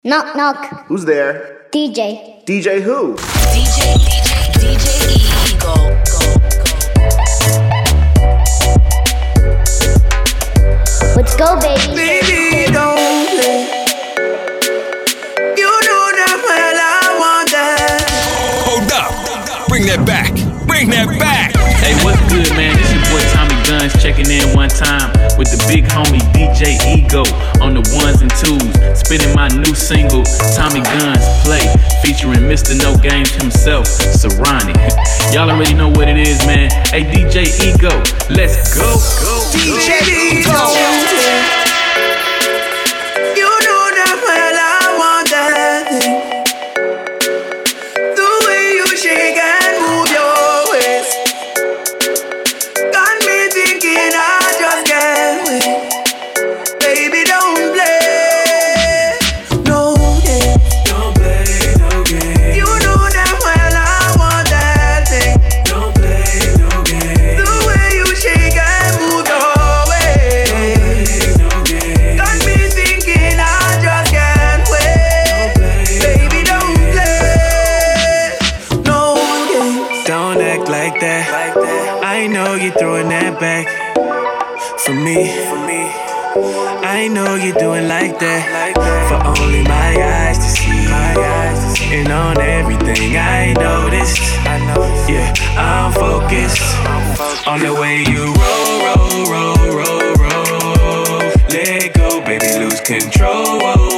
Knock, knock. Who's there? DJ. DJ who? DJ Ego. Let's go, baby. Baby, don't play. You know that well I want that. Hold up. Bring that back. Bring that back. Hey, what's good, man? This your boy Tommy Guns checking in one time with the big homie DJ Ego on the ones and twos, spinning my new single, Tommy Guns Play, featuring Mr. No Games himself, Serrani. Y'all already know what it is, man. Hey, DJ Ego, let's go. DJ Ego. You know that well I want that thing. The way you shake and move your waist got me thinking I just can't wait. Baby, don't play no game. Don't play no game. You know that well I want that thing. Don't play no game. The way you shake and move your waist No game. got me thinking I just can't wait. Baby, don't play no games. Don't act like that. I know you're throwing that back for me. I know you're doing like that for only my eyes to see. And on everything I noticed, yeah, I'm focused on the way you roll. Let go, baby, lose control.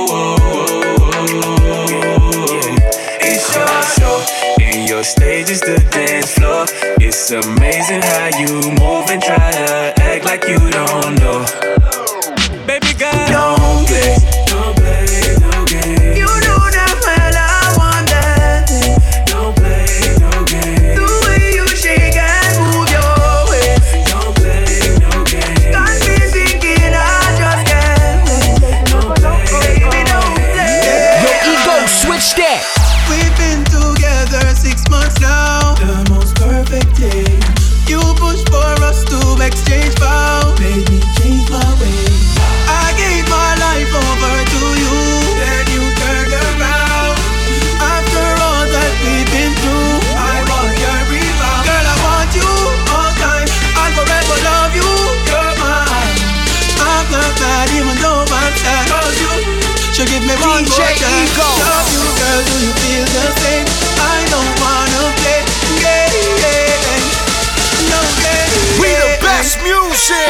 It's your show, and your stage is the dance floor. It's amazing how you move and try to act like you don't know. Baby girl, Don't play. don't play no game. You know that well I want that thing. Don't play no game. The way you shake and move your waist Don't play no game. got me thinking I just can't wait. Don't play Baby, don't play. Yo, Ego, switch that. We've been together 6 months now. the most perfect day. You pushed for us to exchange vows. Made me change my ways. I gave my life over to you. Then you turned around. After all that we've been through, I want your rebound. girl, I want you all time. I'll forever love you. You're mine. I'm not that even though I'm sad. Cause you should give me one more DJ chance. Ego. Love you, girl, do you feel the same? I don't wanna play games. No games. We the best music.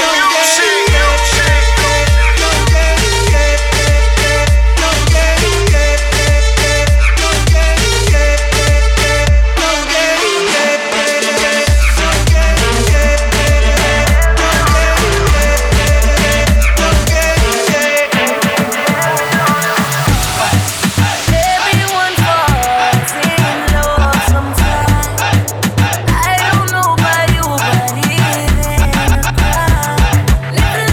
Everyone falls in love sometimes. I don't know about you, but it ain't a crime. Living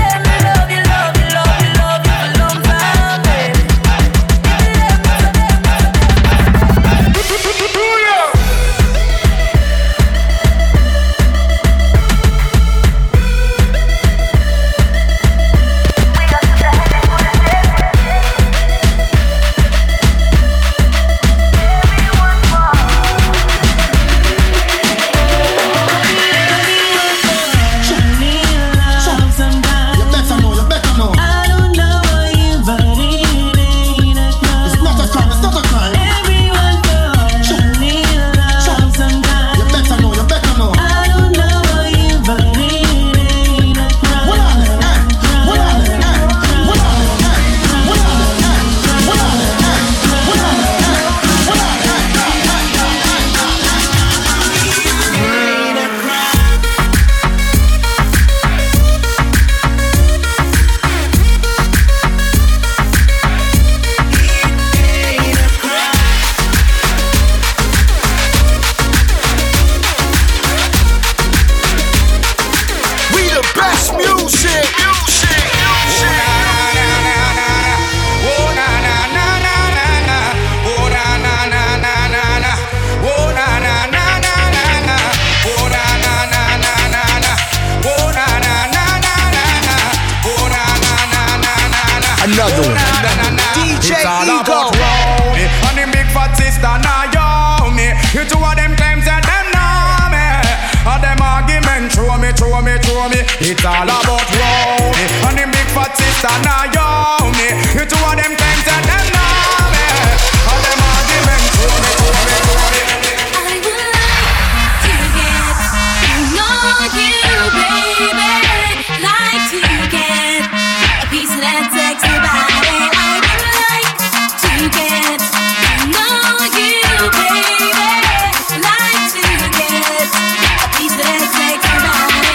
it's all about Rowdy. And the big fat sister Naomi. You two of them things that them know me. All them arguments to me. I would like to get to know you, baby. Like to get a piece of that sexy body. I would like to get to know you, baby. Like to get a piece of that sexy body.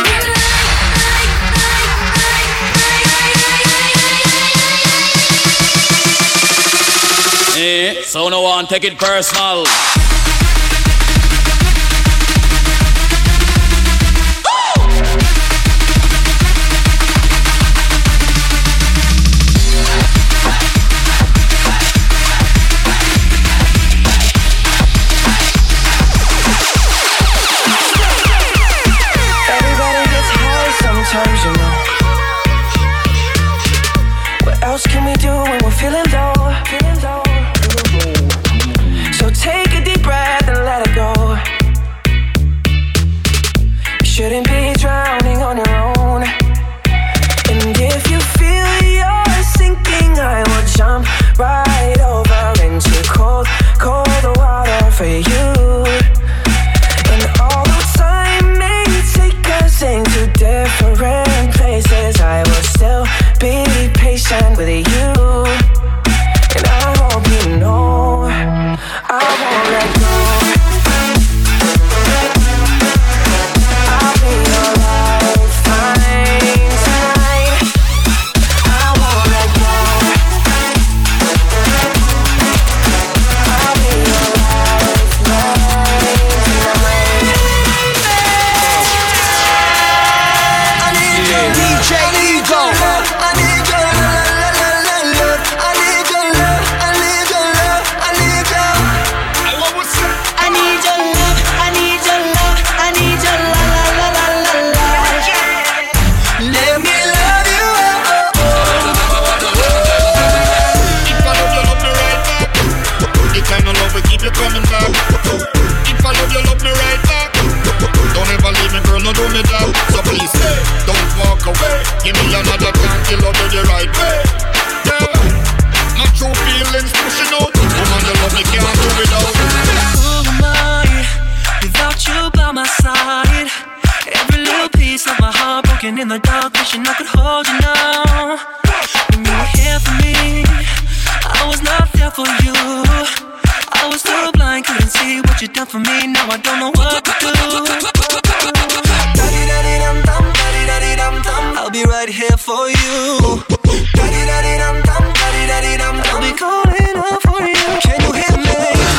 So no one take it personal. Everybody gets high sometimes, you know. What else can we do when we're feeling low? So take a deep breath and let it go. You shouldn't be drowning on your own. And if you feel you're sinking, I will jump right over into cold, cold water for you. And although time may take us into different places, I will still be patient with you. And I hope you know I won't let go. I'll be your lifeline tonight. I won't let go. I'll be your lifeline tonight. I need your DJ Ego. I need your love. I need your love. I need your love. I need your. I need your love. I need your love. I need your la la la la la la. Let me love you. If I love you, love me right back. The kind of love will keep you coming back. If I love you, love me right back. Don't ever leave me, girl, no do me that. So please, don't walk away. Give me another chance to love you the right way. Yeah, my true feelings pushing out. Woman, you love me, can't do without. Who am I without you by my side? Every little piece of my heart broken in the dark, wishing I could hold you now. When you were here for me, I was not there for you. I was too blind, couldn't see what you done for me. Now I don't know what to do. Daddy-daddy-dum-dum, daddy-daddy-dum-dum, I'll be right here for you. Daddy-daddy-dum-dum, daddy-daddy-dum-dum, I'll be calling out for you. Can you hear me?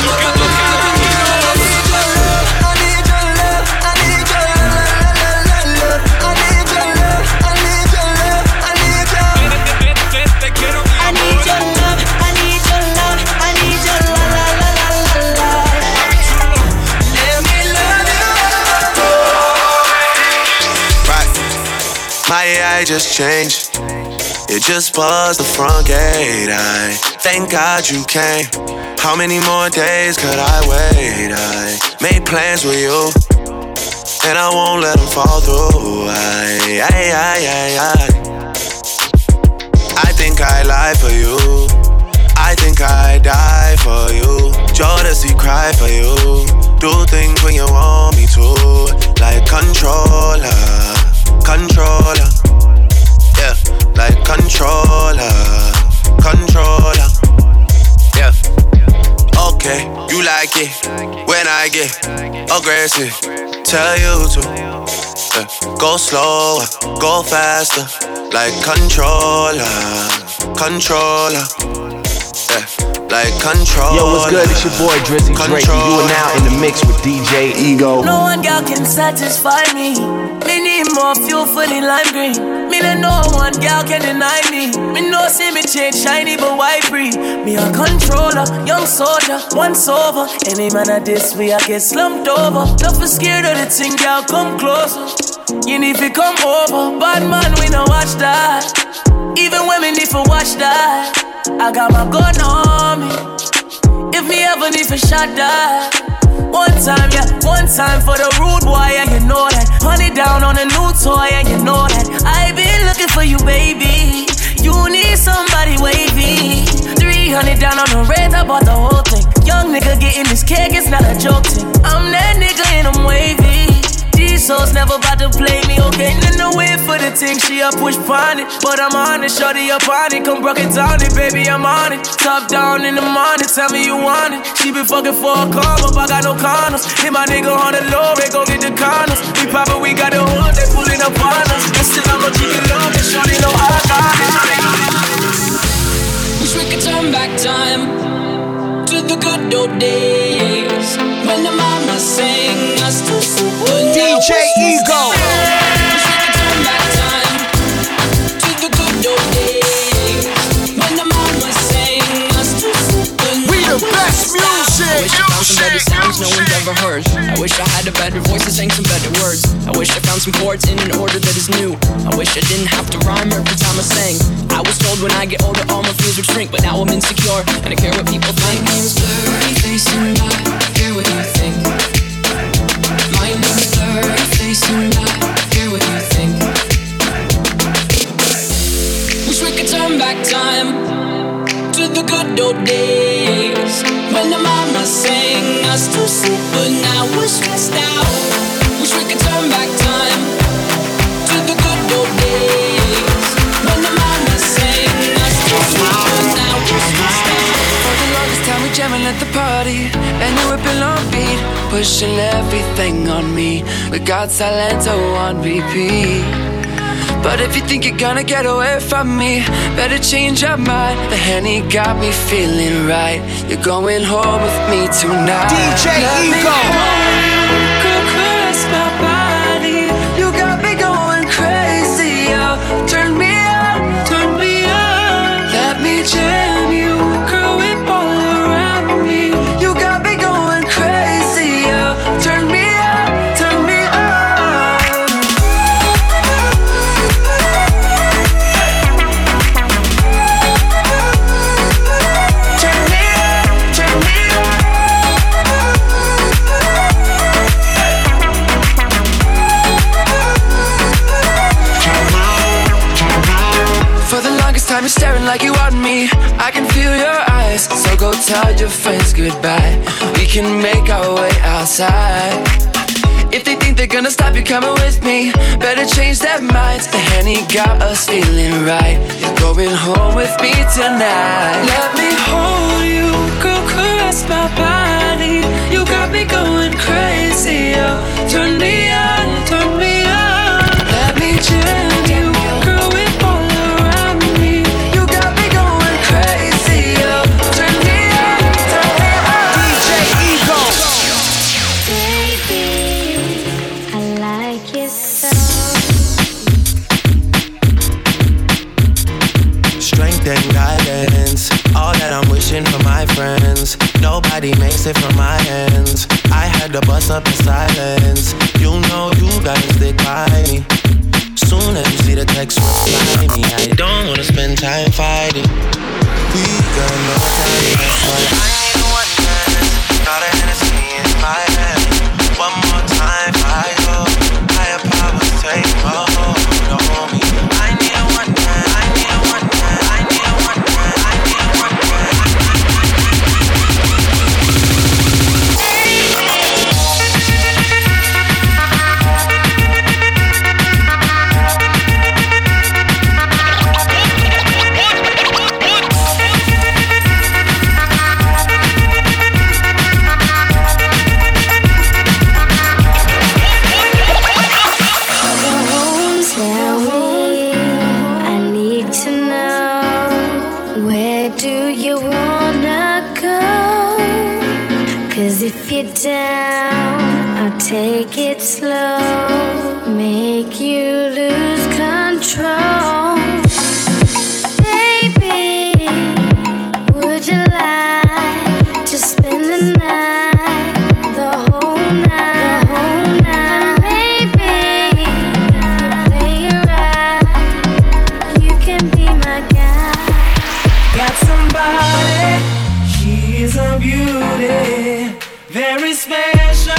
My AI just changed. It just buzzed the front gate. I thank God you came. How many more days could I wait? I made plans with you, and I won't let them fall through. I think I lie for you. I think I die for you. Jodeci cry for you. Do things when you want me to. Like controller. Controller, yeah, like controller, yeah. Okay, you like it when I get aggressive. Tell you to go slower, go faster, like controller, yeah. Like control. Yo, what's good? It's your boy Drizzy Drake, and you are now in the mix with DJ Ego. No one girl can satisfy me. Me need more fuel for the lime green. Me no one girl can deny me. Me no see me change shiny but white breed. Me a controller, young soldier, once over. Any man at this way I get slumped over. Don't be scared of the thing, girl, come closer. You need to come over. Bad man, we no watch that. Even when me need to watch that. I got my gun on me. If me ever need to shot that, one one time, yeah. One time for the rude boy, yeah, you know that. Honey down on a new toy, yeah, you know that. I've been looking for you, baby. You need somebody wavy. 300 down on the red, I bought the whole thing. Young nigga getting this cake, it's not a joke thing. I'm that nigga and I'm wavy. These souls never about to play me, okay? In the way for the thing, she a push pon it. But I'm on it, shorty up on it. Come broke it down it, baby, I'm on it. Top down in the morning, tell me you want it. She been fucking for a come up, I got no condoms. Hit my nigga on the low, they go get the condoms. We poppin', we got the hood, they pullin' up on us. And still I'm no chicken love, and shorty know I got it. Wish we could turn back time to the good old days when the mama sang us to sleep. DJ Ego. Wish we could turn back time to the good old days when the mama sang us to sleep. We the best music. I wish I found some better sounds no one's ever heard. I wish I had a better voice and sang some better words. I wish I found some chords in an order that is new. I wish I didn't have to rhyme every time I sang. I was told when I get older all my fears would shrink, but now I'm insecure and I care what people think. My name's Blurry Face and I care what you think. My name's Blurry Face and I care what you think. Wish we could turn back time to the good old days when the mama sang us to sleep, but now we're stressed out. Wish we could turn back time to the good old days when the mama sang us to sleep, but now we're stressed out. For the longest time we jamming at the party, and you whipping on beat, pushing everything on me. We got Silento on repeat. But if you think you're gonna get away from me, better change your mind. The Henny got me feeling right. You're going home with me tonight. DJ Ego. Go caress my body. You got me going crazy, yo. Turn me on, turn me on. Let me jam you, girl, whip all around me. You got me going crazy, yo. Turn me on, turn me on. Time you're staring like you want me. I can feel your eyes. So go tell your friends goodbye. We can make our way outside. If they think they're gonna stop you coming with me, better change their minds. The Henny got us feeling right. You're going home with me tonight. Let me hold you, girl, caress my body. You got me going crazy, yo. Turn me on, turn me on. Let me jam you, girl, with all around me. You got me going crazy, yo. Turn me on, turn me on. DJ Ego. Baby, I like it so. Strength and guidance, all that I'm wishing for my friends. Nobody makes it from my hands. I had to bust up in silence. You know you gotta stick by me. Soon as you see the text reply me, I don't wanna spend time fighting. We got no time left, but I need one chance. Got a Hennessy in my hand. One more time, I go. Higher powers take hold on me. I need a one chance. I need a one chance. I need a one chance. I need a one Tell me, I need to know, where do you wanna go? 'Cause if you're down, I'll take it slow, make you lose control. Baby, would you like to spend the night, the whole night, the whole night? Baby, play it right, you can be my guy. Got somebody, she's a beauty, very special.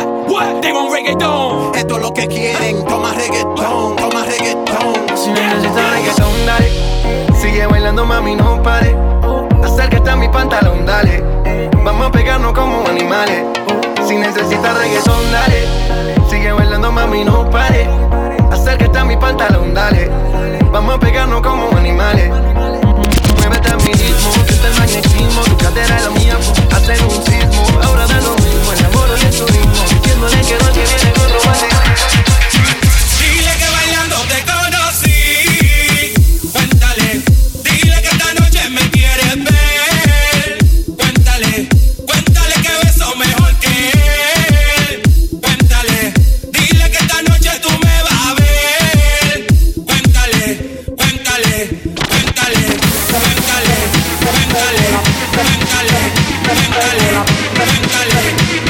What? They want reggaeton. Esto es lo que quieren, toma reggaeton, toma reggaeton. Si necesitas reggaeton, dale. Sigue bailando, mami, no pare. Acércate a mi pantalón, dale. Vamos a pegarnos como animales. Si necesitas reggaeton, dale. Sigue bailando, mami, no pare. Acércate a mi pantalón, dale. Vamos a pegarnos como animales. Muévete a mi ritmo, siente el magnetismo. Tu cadera y la mía hacen un sismo. Ahora da lo mismo, el amor y el turismo. Diciéndole que no te viene con romance. Dile que bailando te conocí. Cuéntale, dile que esta noche me quieres ver. Cuéntale, cuéntale que beso mejor que él. Cuéntale, dile que esta noche tú me vas a ver. Cuéntale, cuéntale, cuéntale, cuéntale, cuéntale, cuéntale, cuéntale, cuéntale,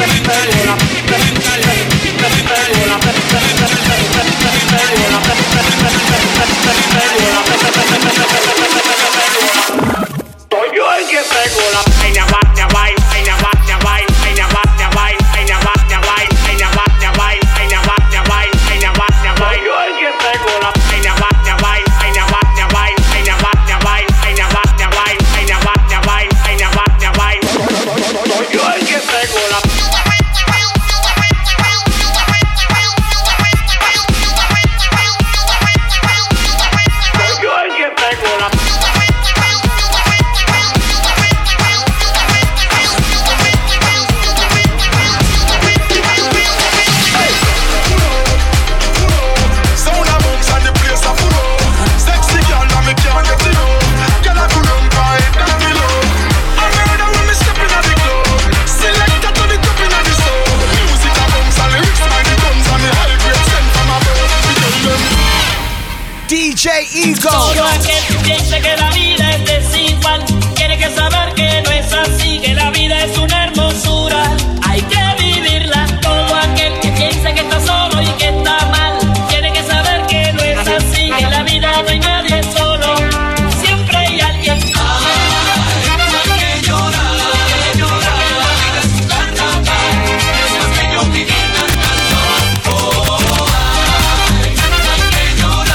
Soy yo el que pego la vaina, vaina, vaina, vaina, vaina, vaina, vaina, vaina, vaina, vaina, vaina, vaina, vaina, vaina, vaina. Soy yo el que pego la vaina, vaina, vaina, vaina, vaina, vaina, vaina, vaina, vaina, vaina, vaina, vaina. Soy yo el que pego la DJ Ego. Todo aquel que piense que la vida es desigual tiene que saber que no es así, que la vida es una hermosura, hay que vivirla. Todo aquel que piense que está solo y que está mal tiene que saber que no es así, que en la vida no hay nadie solo, siempre hay alguien. hay que llorar, la vida es un carnaval, es más que yo vivir cantando. Oh, hay que llorar.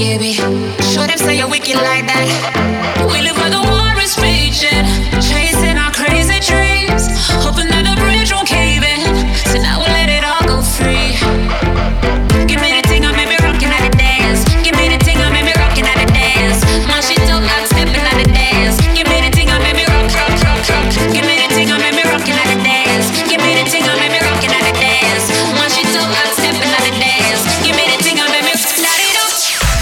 baby. Show them say you're wicked like that. We live where the war is raging, chasing our crazy dreams, hoping that the bridge won't cave in. So now we'll let it all go free. Give me the thing, I make me rockin' at the dance. Give me the thing, I make me rockin' at the dance. My shit dope, I'm stepping at the dance. Give me the thing, I make me rock. Give me the thing, I make me rockin' at the dance. Give me the thing, I make me rockin' at the dance. My shit dope, I'm stepping at the dance. Give me the thing, I make me light it up.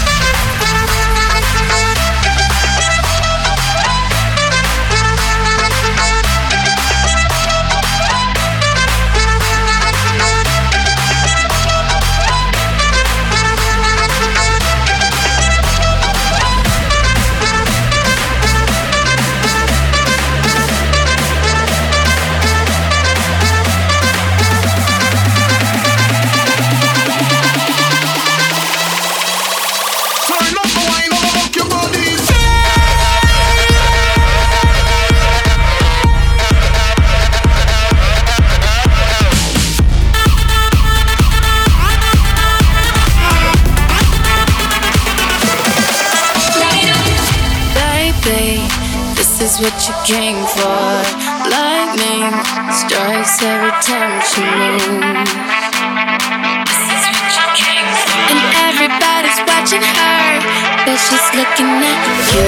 This is what you came for. Lightning strikes every time she moves. This is what you came for. And everybody's watching her, but she's looking at you.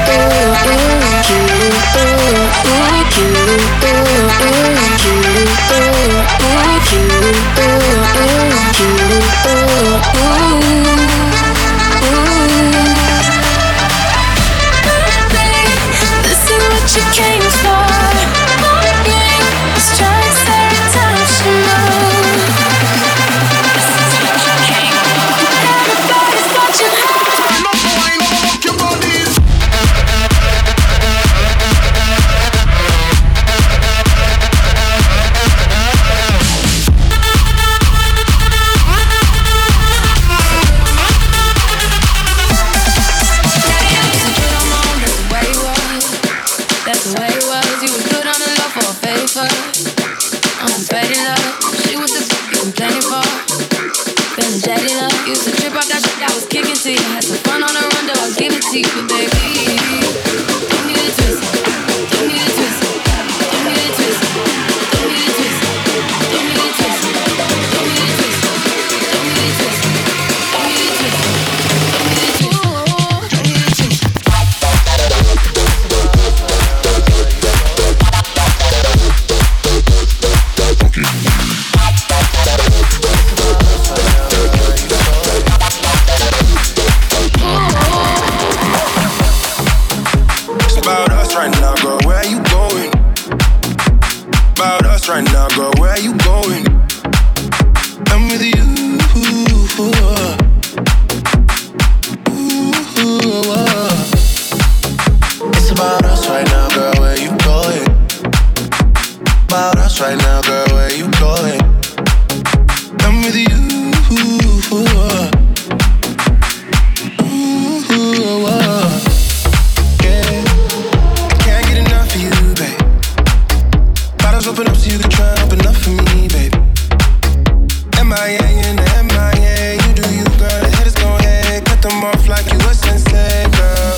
She came for lightning strikes every time she moves. This is what you came for. Everybody's watching her. Turn up the wine, rock your bodies. That's the way it was. You was good on the love for a favor. I'm some petty love. She was the you complaining for. Feeling jaded up. Used to trip off that shit that was kicking to you. Had some fun on the run, though I'll give it to you, but baby, don't get it twisted. Don't get it twisted. Don't get it twisted. Don't get it twisted. Don't get it twisted. Don't get it twisted. Don't get it twisted. Don't get it twisted. Right now, girl, where you going? I'm with you. It's about us right now, girl, where you going? About us right now, girl, where you going? I'm with you. Yeah, can't get enough of you, babe. Bottles open up so you can try and open up for me, baby. MIA in the MIA, you do you, girl. The haters gon' hate, cut them off like you a sensei, girl.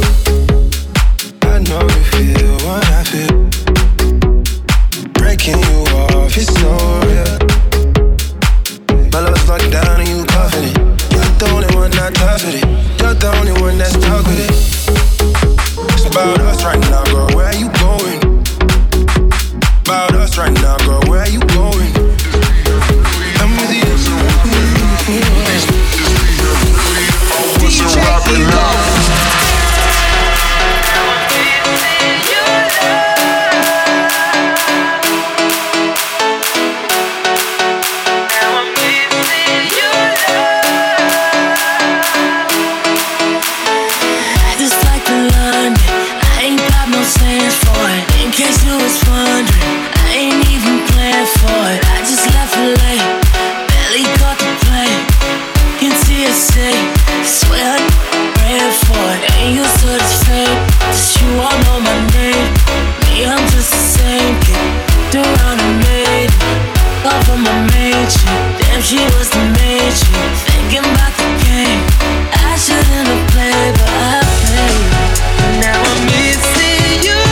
I know you feel what I feel. Breaking you off, it's so real. My love's locked down and you cuffing it. You're the only one not touching it. You're the only one that's stuck with it. It's about us right now, girl. Where you going? About us right now, girl, where are you going? I'm with you. DJ Ego. Just like the London, I ain't got no sense for it. In case you was wondering, I ain't even planned for it. I just left it late, barely caught the plane. In TSA, swear I ran for it. Ain't used to this fame, just you all know my name. Me, I'm just the same kid, do around and made it. Love on my main chick, damn she was the main chick. Thinking about the game, I shouldn't have played, but I played. Now I'm missing your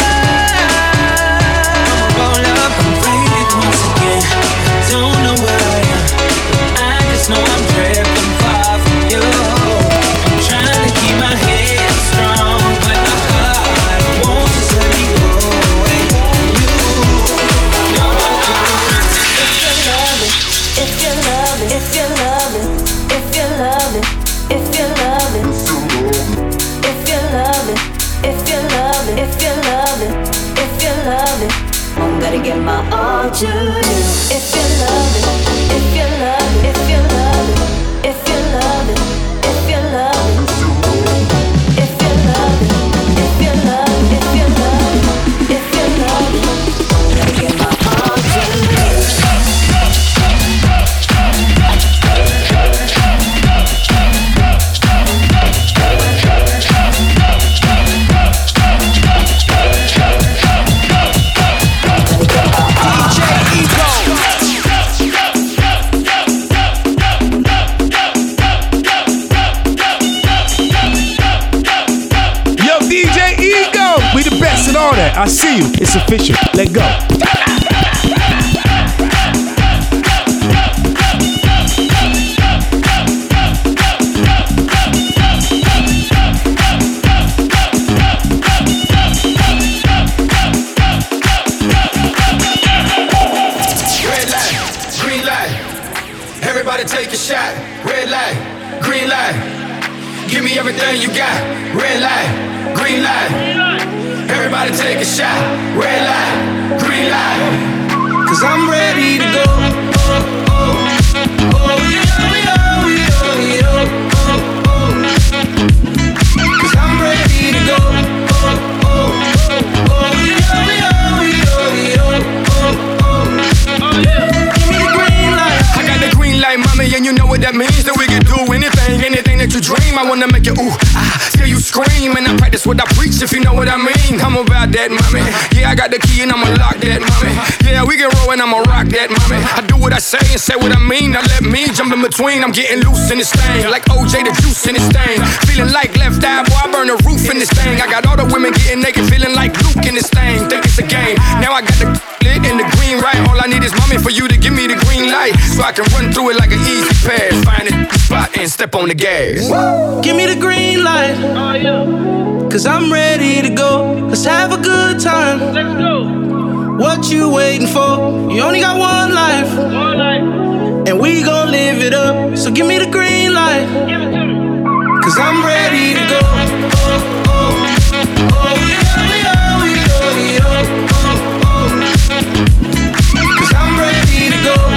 love. Roll up, I'm faded once again. Don't know where I am. I just know I'm drifting far from you. I'm trying to keep my head strong, but my heart won't just let me go away from you. No, if you love it, if you love it, if you love it, if you love it, if you love it, if you love it, if you love it, if you love it, I'm gonna give my all to you. If you love it, if you love it, if you love it, if you love it, if you love it, if you love it, if you love it, if you love it, if you love it, I'm gonna give my all to you. All that. I see you. It's official. Let go. Red light, green light. Everybody take a shot. Red light, green light. Give me everything you got. Red light, green light. Everybody take a shot. Red light, green light. Cause I'm ready to go. Cause I'm ready to go. Give me the green light. I got the green light, mommy, and you know what that means. That we can do anything that you dream. I wanna make you ooh, hear you scream. And I practice what I preach, if you know what I mean. I'm about that, mommy. Yeah, I got the key and I'ma lock that, mommy. Yeah, we can roll and I'ma rock that, mommy. I do what I say and say what I mean. Now let me jump in between. I'm getting loose in this thing, like OJ the juice in this thing. Feeling like left eye, boy, I burn the roof in this thing. I got all the women getting naked, feeling like Luke in this thing. Think it's a game. Now I got the lit and the green right. All I need is mommy for you to give me the green light, so I can run through it like an easy pass. Find it, spot and step on the gas. Give me the green light. Cause I'm ready to go. Let's have a good time. Let's go. What you waiting for? You only got one life. And we gon' live it up. So give me the green light. Cause I'm ready to go. Cause I'm ready to go.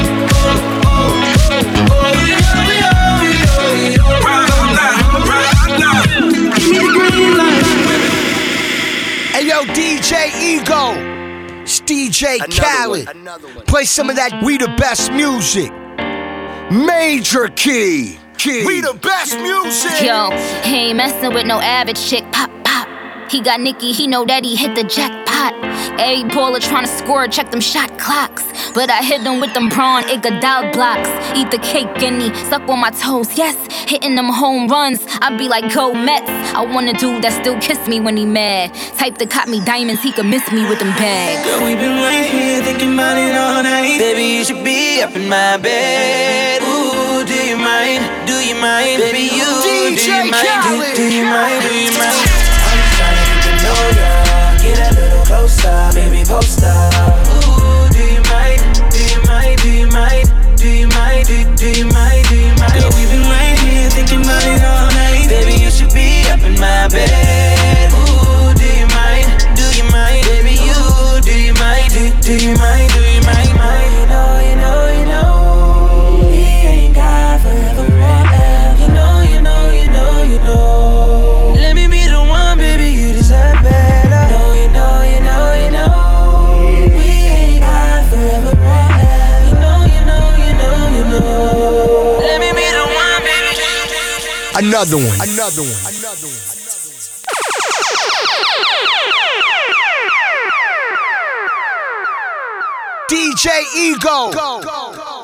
Hey yo, DJ Ego, it's DJ Khaled. Play some of that We the Best music. Major key. We the best music. Yo, he ain't messing with no average chick. Pop, pop. He got Nicki, he know that he hit the jackpot. A baller tryna score, check them shot clocks. But I hit them with them prawn Iguodala blocks. Eat the cake and he suck on my toes, yes. Hitting them home runs, I be like, go Mets. I want a dude that still kiss me when he mad. Type that caught me diamonds, he could miss me with them bags. Girl, we been right here thinking about it all night. Baby, you should be up in my bed. Ooh, do you mind? Do you mind? Baby, you DJ Khaled. Do you mind? Do you mind? I'm trying to get to know ya. Get a little closer, baby, post up. Ooh, do you mind? Do you mind? Do you mind? Do you mind? Do you mind? Do you mind? Girl, we been right here thinking about it all night. Baby, you should be up in my bed. Ooh, do you mind? Do you mind? Baby, you do you mind? Do you mind? Do you mind? You know, you know, you know. He ain't got forever and ever. You know, you know, you know, you know. Let me be the one, baby, you deserve better. You know, you know, you know. We ain't got forever and ever. You know, you know, you know, you know. Let me be the one, baby. Another one. Another one. Another one. DJ Ego.